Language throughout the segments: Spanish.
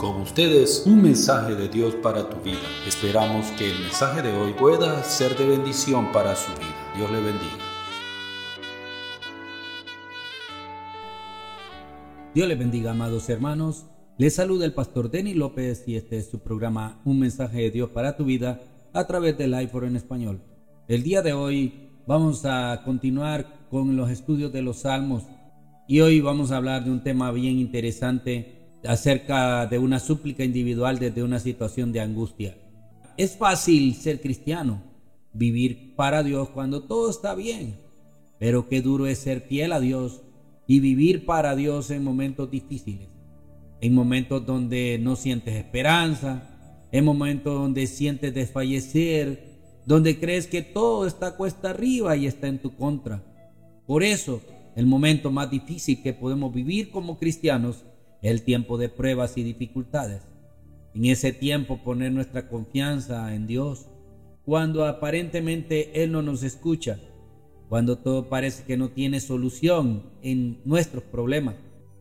Con ustedes, un mensaje de Dios para tu vida. Esperamos que el mensaje de hoy pueda ser de bendición para su vida. Dios le bendiga. Dios les bendiga, amados hermanos. Les saluda el pastor Denny López y este es su programa Un mensaje de Dios para tu vida a través del iPhone en español. El día de hoy vamos a continuar con los estudios de los Salmos y hoy vamos a hablar de un tema bien interesante acerca de una súplica individual desde una situación de angustia. Es fácil ser cristiano, vivir para Dios cuando todo está bien, pero qué duro es ser fiel a Dios y vivir para Dios en momentos difíciles, en momentos donde no sientes esperanza, en momentos donde sientes desfallecer, donde crees que todo está cuesta arriba y está en tu contra. Por eso, el momento más difícil que podemos vivir como cristianos es el tiempo de pruebas y dificultades. En ese tiempo poner nuestra confianza en Dios, cuando aparentemente Él no nos escucha, cuando todo parece que no tiene solución en nuestros problemas.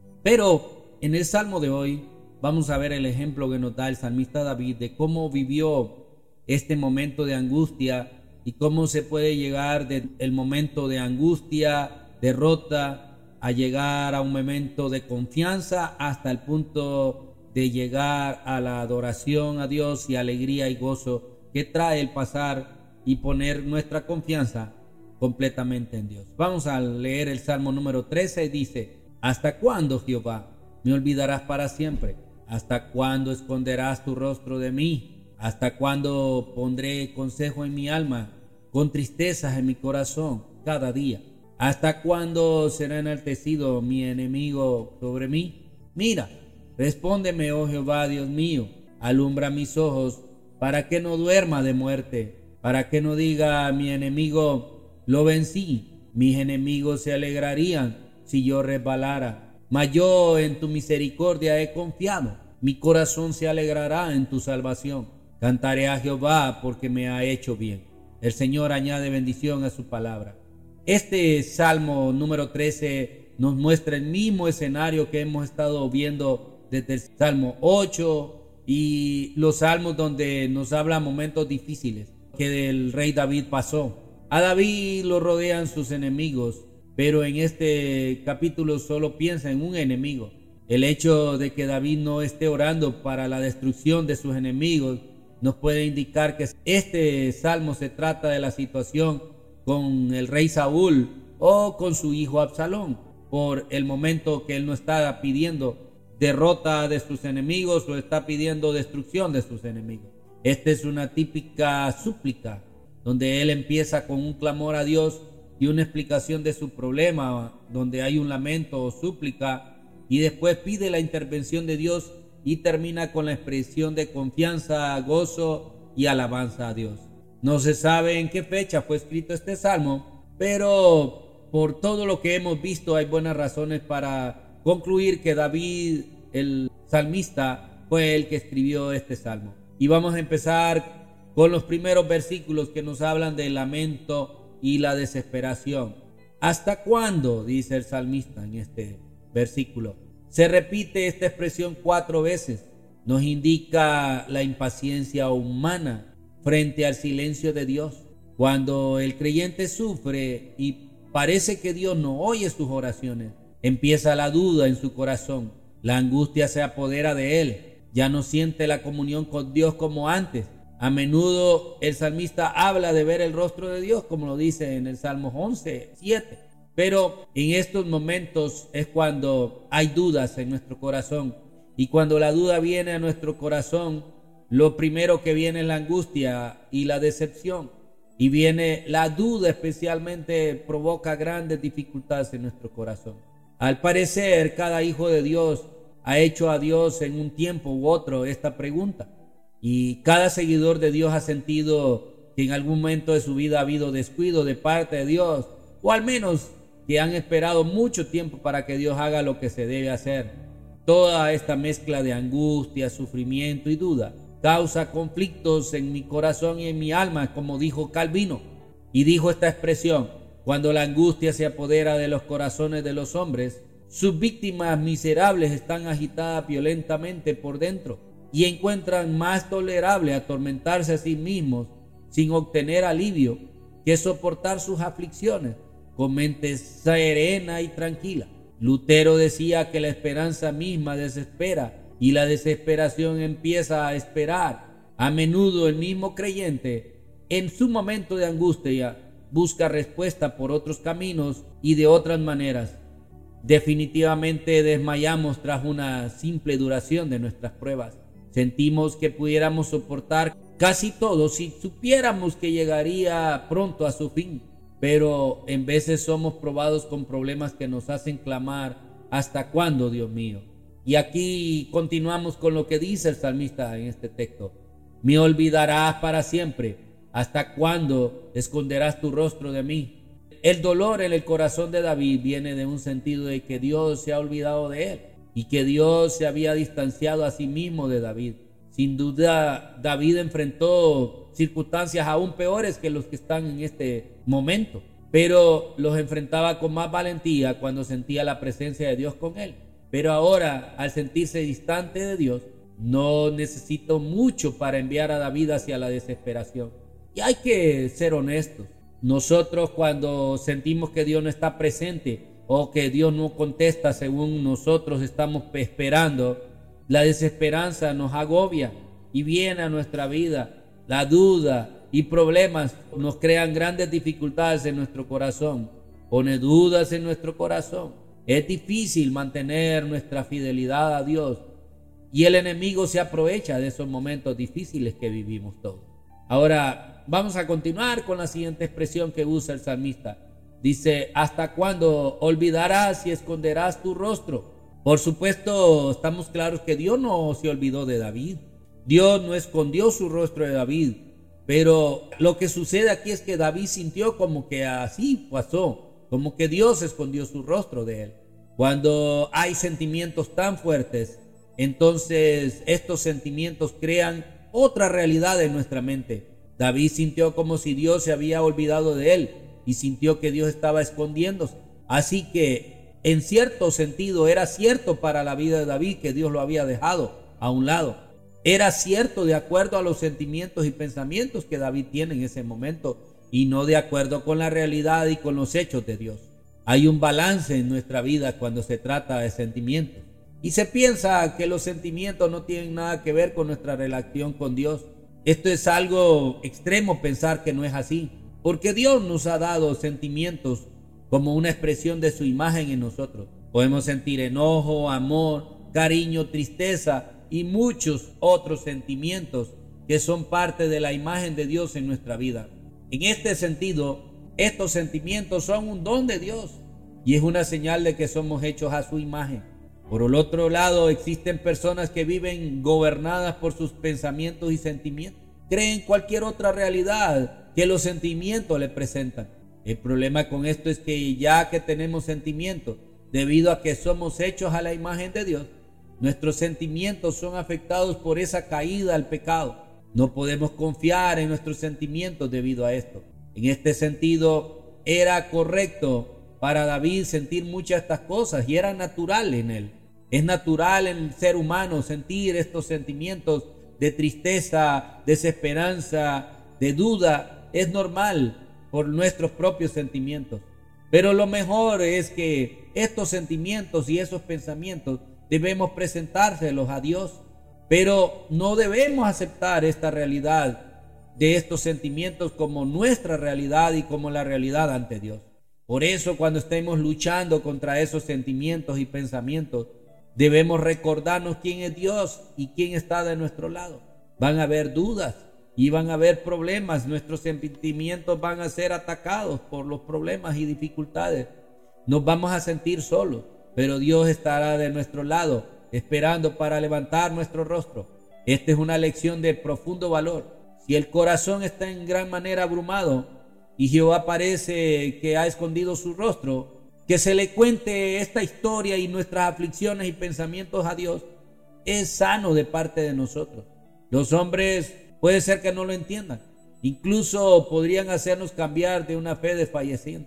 Pero en el Salmo de hoy vamos a ver el ejemplo que nos da el salmista David de cómo vivió este momento de angustia y cómo se puede llegar del momento de angustia, derrota, a llegar a un momento de confianza hasta el punto de llegar a la adoración a Dios y alegría y gozo que trae el pasar y poner nuestra confianza completamente en Dios. Vamos a leer el Salmo número 13. Dice: ¿Hasta cuándo, Jehová, me olvidarás para siempre? ¿Hasta cuándo esconderás tu rostro de mí? ¿Hasta cuándo pondré consejo en mi alma, con tristezas en mi corazón cada día? ¿Hasta cuándo será enaltecido mi enemigo sobre mí? Mira, respóndeme, oh Jehová, Dios mío, alumbra mis ojos, para que no duerma de muerte, para que no diga mi enemigo, lo vencí. Mis enemigos se alegrarían si yo resbalara, mas yo en tu misericordia he confiado. Mi corazón se alegrará en tu salvación. Cantaré a Jehová porque me ha hecho bien. El Señor añade bendición a su palabra. Este Salmo número 13 nos muestra el mismo escenario que hemos estado viendo desde el Salmo 8 y los salmos donde nos habla momentos difíciles que el rey David pasó. A David lo rodean sus enemigos, pero en este capítulo solo piensa en un enemigo. El hecho de que David no esté orando para la destrucción de sus enemigos nos puede indicar que este salmo se trata de la situación con el rey Saúl o con su hijo Absalón, por el momento que él no está pidiendo derrota de sus enemigos o está pidiendo destrucción de sus enemigos. Esta es una típica súplica donde él empieza con un clamor a Dios y una explicación de su problema, donde hay un lamento o súplica, y después pide la intervención de Dios y termina con la expresión de confianza, gozo y alabanza a Dios. No se sabe en qué fecha fue escrito este salmo, pero por todo lo que hemos visto hay buenas razones para concluir que David, el salmista, fue el que escribió este salmo. Y vamos a empezar con los primeros versículos que nos hablan del lamento y la desesperación. ¿Hasta cuándo?, dice el salmista en este versículo. Se repite esta expresión 4 veces. Nos indica la impaciencia humana frente al silencio de Dios. Cuando el creyente sufre y parece que Dios no oye sus oraciones, empieza la duda en su corazón. La angustia se apodera de él. Ya no siente la comunión con Dios como antes. A menudo el salmista habla de ver el rostro de Dios, como lo dice en el Salmo 11:7. Pero en estos momentos es cuando hay dudas en nuestro corazón. Y cuando la duda viene a nuestro corazón, lo primero que viene es la angustia y la decepción. Y viene la duda, especialmente provoca grandes dificultades en nuestro corazón. Al parecer, cada hijo de Dios ha hecho a Dios en un tiempo u otro esta pregunta. Y cada seguidor de Dios ha sentido que en algún momento de su vida ha habido descuido de parte de Dios, o al menos que han esperado mucho tiempo para que Dios haga lo que se debe hacer. Toda esta mezcla de angustia, sufrimiento y duda causa conflictos en mi corazón y en mi alma, como dijo Calvino. Y dijo esta expresión: cuando la angustia se apodera de los corazones de los hombres, Sus víctimas miserables están agitadas violentamente por dentro y encuentran más tolerable atormentarse a sí mismos sin obtener alivio que soportar sus aflicciones con mente serena y tranquila. Lutero decía que la esperanza misma desespera y la desesperación empieza a esperar. A menudo el mismo creyente, en su momento de angustia, busca respuesta por otros caminos y de otras maneras. Definitivamente desmayamos tras una simple duración de nuestras pruebas. Sentimos que pudiéramos soportar casi todo si supiéramos que llegaría pronto a su fin, pero en veces somos probados con problemas que nos hacen clamar: ¿hasta cuándo, Dios mío? Y aquí continuamos con lo que dice el salmista en este texto: ¿me olvidarás para siempre? ¿Hasta cuándo esconderás tu rostro de mí? El dolor en el corazón de David viene de un sentido de que Dios se ha olvidado de él y que Dios se había distanciado a sí mismo de David. Sin duda, David enfrentó circunstancias aún peores que los que están en este momento, pero los enfrentaba con más valentía cuando sentía la presencia de Dios con él. Pero ahora, al sentirse distante de Dios, no necesitó mucho para enviar a David hacia la desesperación. Y hay que ser honestos. Nosotros, cuando sentimos que Dios no está presente o que Dios no contesta según nosotros estamos esperando, la desesperanza nos agobia y viene a nuestra vida. La duda y problemas nos crean grandes dificultades en nuestro corazón, pone dudas en nuestro corazón. Es difícil mantener nuestra fidelidad a Dios y el enemigo se aprovecha de esos momentos difíciles que vivimos todos. Ahora vamos a continuar con la siguiente expresión que usa el salmista. Dice: ¿hasta cuándo olvidarás y esconderás tu rostro? Por supuesto, estamos claros que Dios no se olvidó de David. Dios no escondió su rostro de David. Pero lo que sucede aquí es que David sintió como que así pasó, como que Dios escondió su rostro de él. Cuando hay sentimientos tan fuertes, entonces estos sentimientos crean otra realidad en nuestra mente. David sintió como si Dios se había olvidado de él y sintió que Dios estaba escondiéndose. Así que en cierto sentido era cierto para la vida de David que Dios lo había dejado a un lado. Era cierto de acuerdo a los sentimientos y pensamientos que David tiene en ese momento y no de acuerdo con la realidad y con los hechos de Dios. Hay un balance en nuestra vida cuando se trata de sentimientos. Y se piensa que los sentimientos no tienen nada que ver con nuestra relación con Dios. Esto es algo extremo pensar que no es así, porque Dios nos ha dado sentimientos como una expresión de su imagen en nosotros. Podemos sentir enojo, amor, cariño, tristeza y muchos otros sentimientos que son parte de la imagen de Dios en nuestra vida. En este sentido, estos sentimientos son un don de Dios y es una señal de que somos hechos a su imagen. Por el otro lado, existen personas que viven gobernadas por sus pensamientos y sentimientos. Creen cualquier otra realidad que los sentimientos le presentan. El problema con esto es que ya que tenemos sentimientos, debido a que somos hechos a la imagen de Dios, nuestros sentimientos son afectados por esa caída al pecado. No podemos confiar en nuestros sentimientos debido a esto. En este sentido, era correcto para David sentir muchas de estas cosas y era natural en él. Es natural en el ser humano sentir estos sentimientos de tristeza, desesperanza, de duda. Es normal por nuestros propios sentimientos. Pero lo mejor es que estos sentimientos y esos pensamientos debemos presentárselos a Dios. Pero no debemos aceptar esta realidad de estos sentimientos como nuestra realidad y como la realidad ante Dios. Por eso, cuando estemos luchando contra esos sentimientos y pensamientos, debemos recordarnos quién es Dios y quién está de nuestro lado. Van a haber dudas y van a haber problemas. Nuestros sentimientos van a ser atacados por los problemas y dificultades. Nos vamos a sentir solos, pero Dios estará de nuestro lado, esperando para levantar nuestro rostro. Esta es una lección de profundo valor. Si el corazón está en gran manera abrumado y Jehová parece que ha escondido su rostro, que se le cuente esta historia y nuestras aflicciones y pensamientos a Dios es sano de parte de nosotros. Los hombres puede ser que no lo entiendan, incluso podrían hacernos cambiar de una fe desfalleciente.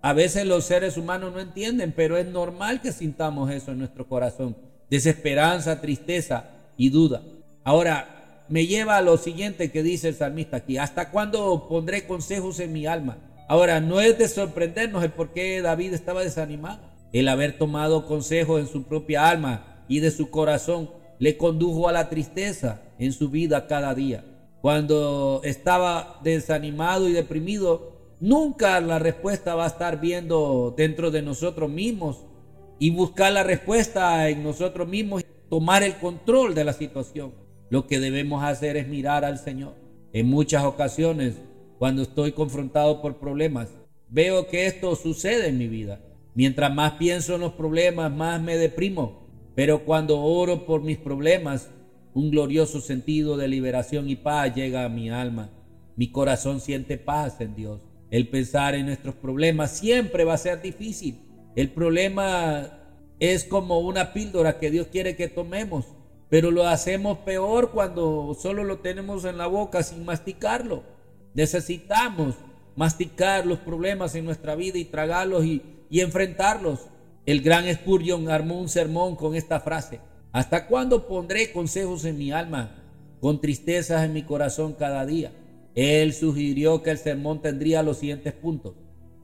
A veces los seres humanos no entienden, pero es normal que sintamos eso en nuestro corazón. Desesperanza, tristeza y duda. Ahora, me lleva a lo siguiente que dice el salmista aquí. ¿Hasta cuándo pondré consejos en mi alma? Ahora, no es de sorprendernos el por qué David estaba desanimado. El haber tomado consejos en su propia alma y de su corazón le condujo a la tristeza en su vida cada día. Cuando estaba desanimado y deprimido, nunca la respuesta va a estar viendo dentro de nosotros mismos y buscar la respuesta en nosotros mismos y tomar el control de la situación. Lo que debemos hacer es mirar al Señor. En muchas ocasiones, cuando estoy confrontado por problemas, veo que esto sucede en mi vida. Mientras más pienso en los problemas, más me deprimo. Pero cuando oro por mis problemas, un glorioso sentido de liberación y paz llega a mi alma. Mi corazón siente paz en Dios. El pensar en nuestros problemas siempre va a ser difícil. El problema es como una píldora que Dios quiere que tomemos, pero lo hacemos peor cuando solo lo tenemos en la boca sin masticarlo. Necesitamos masticar los problemas en nuestra vida y tragarlos y enfrentarlos. El gran Spurgeon armó un sermón con esta frase: ¿hasta cuándo pondré consejos en mi alma, con tristezas en mi corazón cada día? Él sugirió que el sermón tendría los siguientes puntos: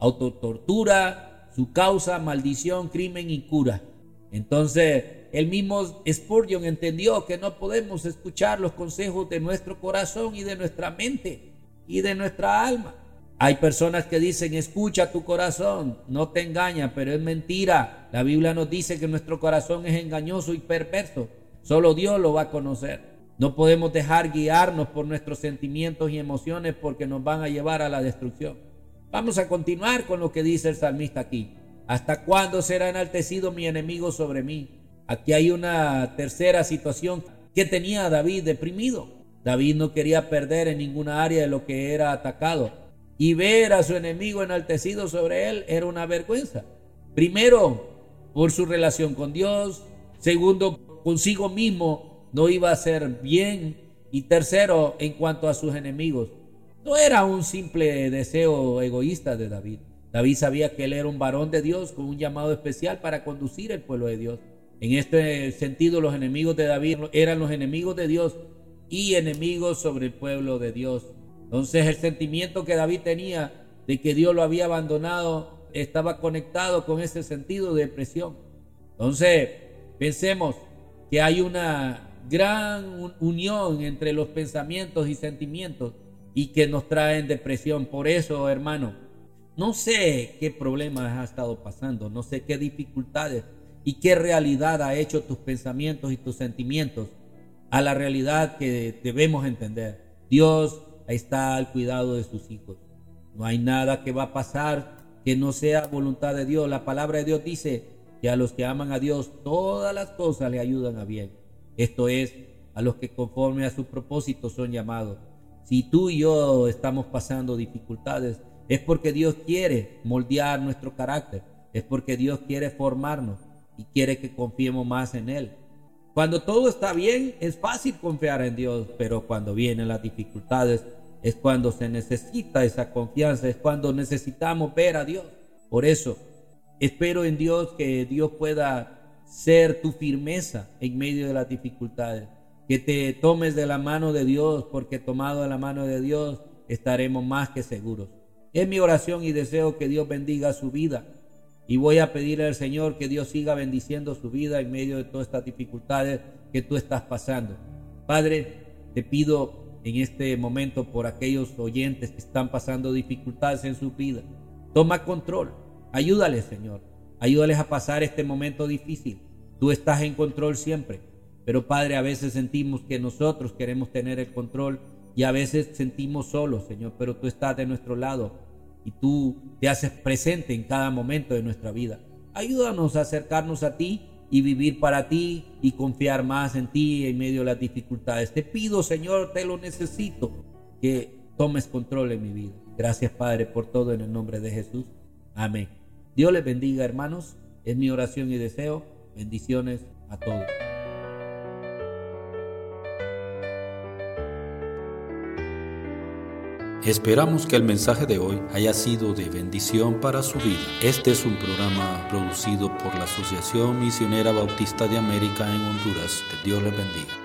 autotortura, su causa, maldición, crimen y cura. Entonces, el mismo Spurgeon entendió que no podemos escuchar los consejos de nuestro corazón y de nuestra mente y de nuestra alma. Hay personas que dicen: escucha tu corazón, no te engaña, pero es mentira. La Biblia nos dice que nuestro corazón es engañoso y perverso. Solo Dios lo va a conocer. No podemos dejar guiarnos por nuestros sentimientos y emociones porque nos van a llevar a la destrucción. Vamos a continuar con lo que dice el salmista aquí. ¿Hasta cuándo será enaltecido mi enemigo sobre mí? Aquí hay una tercera situación que tenía a David deprimido. David no quería perder en ninguna área de lo que era atacado. Y ver a su enemigo enaltecido sobre él era una vergüenza. Primero, por su relación con Dios. Segundo, consigo mismo no iba a ser bien. Y tercero, en cuanto a sus enemigos. No era un simple deseo egoísta de David. David sabía que él era un varón de Dios con un llamado especial para conducir el pueblo de Dios. En este sentido, los enemigos de David eran los enemigos de Dios y enemigos sobre el pueblo de Dios. Entonces, el sentimiento que David tenía de que Dios lo había abandonado estaba conectado con ese sentido de depresión. Entonces, pensemos que hay una gran unión entre los pensamientos y sentimientos y que nos traen depresión. Por eso, hermano, no sé qué problemas has estado pasando, no sé qué dificultades y qué realidad ha hecho tus pensamientos y tus sentimientos a la realidad que debemos entender. Dios está al cuidado de sus hijos. No hay nada que va a pasar que no sea voluntad de Dios. La palabra de Dios dice que a los que aman a Dios todas las cosas le ayudan a bien. Esto es, a los que conforme a su propósito son llamados. Si tú y yo estamos pasando dificultades, es porque Dios quiere moldear nuestro carácter, es porque Dios quiere formarnos y quiere que confiemos más en Él. Cuando todo está bien, es fácil confiar en Dios, pero cuando vienen las dificultades, es cuando se necesita esa confianza, es cuando necesitamos ver a Dios. Por eso, espero en Dios que Dios pueda ser tu firmeza en medio de las dificultades, que te tomes de la mano de Dios, porque tomado de la mano de Dios estaremos más que seguros. Es mi oración y deseo que Dios bendiga su vida. Y voy a pedirle al Señor que Dios siga bendiciendo su vida en medio de todas estas dificultades que tú estás pasando. Padre, te pido en este momento por aquellos oyentes que están pasando dificultades en su vida. Toma control. Ayúdales, Señor. Ayúdales a pasar este momento difícil. Tú estás en control siempre. Pero, Padre, a veces sentimos que nosotros queremos tener el control y a veces sentimos solos, Señor, pero tú estás de nuestro lado. Y tú te haces presente en cada momento de nuestra vida. Ayúdanos a acercarnos a ti y vivir para ti y confiar más en ti en medio de las dificultades. Te pido, Señor, te lo necesito, que tomes control en mi vida. Gracias, Padre, por todo en el nombre de Jesús. Amén. Dios les bendiga, hermanos. Es mi oración y deseo. Bendiciones a todos. Esperamos que el mensaje de hoy haya sido de bendición para su vida. Este es un programa producido por la Asociación Misionera Bautista de América en Honduras. Que Dios les bendiga.